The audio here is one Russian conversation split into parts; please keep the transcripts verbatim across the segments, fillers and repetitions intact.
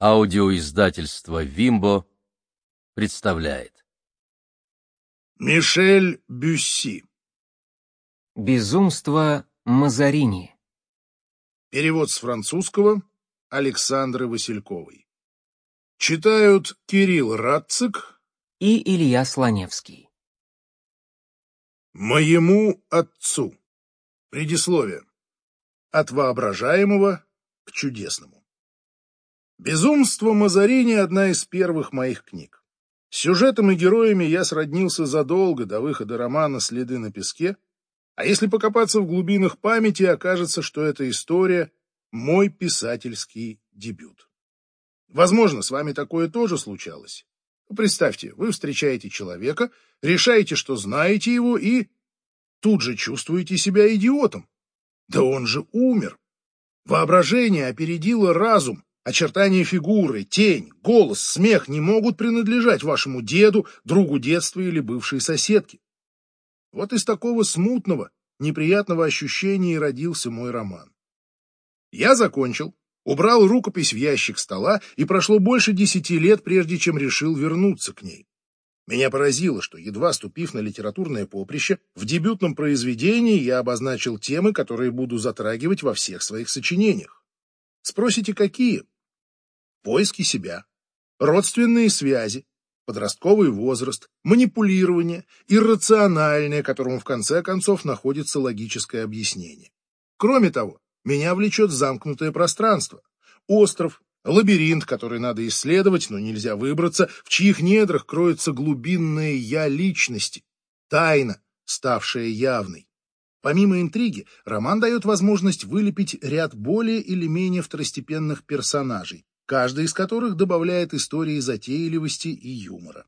Аудиоиздательство «Вимбо» представляет. Мишель Бюсси. Безумство Мазарини. Перевод с французского Александры Васильковой. Читают Кирилл Радцик и Илья Слоневский. Моему отцу. Предисловие. От воображаемого к чудесному. «Безумство Мазарини» — одна из первых моих книг. С сюжетом и героями я сроднился задолго до выхода романа «Следы на песке», а если покопаться в глубинах памяти, окажется, что эта история — мой писательский дебют. Возможно, с вами такое тоже случалось. Представьте, вы встречаете человека, решаете, что знаете его, и тут же чувствуете себя идиотом. Да он же умер. Воображение опередило разум. Очертания фигуры, тень, голос, смех не могут принадлежать вашему деду, другу детства или бывшей соседке. Вот из такого смутного, неприятного ощущения и родился мой роман. Я закончил, убрал рукопись в ящик стола, и прошло больше десяти лет, прежде чем решил вернуться к ней. Меня поразило, что, едва ступив на литературное поприще, в дебютном произведении я обозначил темы, которые буду затрагивать во всех своих сочинениях. Спросите, какие? Поиски себя, родственные связи, подростковый возраст, манипулирование, иррациональное, которому в конце концов находится логическое объяснение. Кроме того, меня влечет замкнутое пространство, остров, лабиринт, который надо исследовать, но нельзя выбраться, в чьих недрах кроется глубинное «я» личности, тайна, ставшая явной. Помимо интриги, роман дает возможность вылепить ряд более или менее второстепенных персонажей, каждый из которых добавляет истории затейливости и юмора.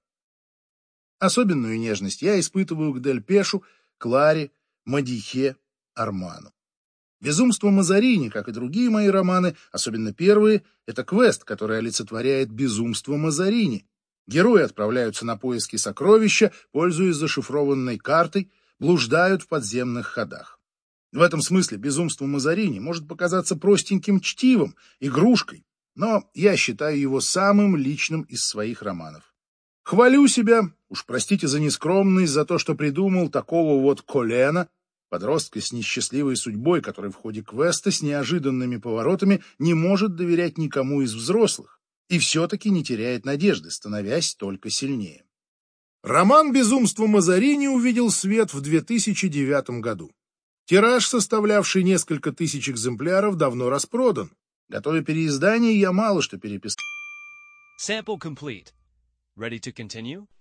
Особенную нежность я испытываю к Дель Пешу, Кларе, Мадихе, Арману. «Безумство Мазарини», как и другие мои романы, особенно первые, это квест, который олицетворяет безумство Мазарини. Герои отправляются на поиски сокровища, пользуясь зашифрованной картой, блуждают в подземных ходах. В этом смысле «Безумство Мазарини» может показаться простеньким чтивом, игрушкой, но я считаю его самым личным из своих романов. Хвалю себя, уж простите за нескромность, за то, что придумал такого вот Колена, подростка с несчастливой судьбой, который в ходе квеста с неожиданными поворотами не может доверять никому из взрослых и все-таки не теряет надежды, становясь только сильнее. Роман «Безумство Мазарини» увидел свет в две тысячи девятом году. Тираж, составлявший несколько тысяч экземпляров, давно распродан. Готовя переиздание, я мало что переписал. Sample complete. Ready to continue?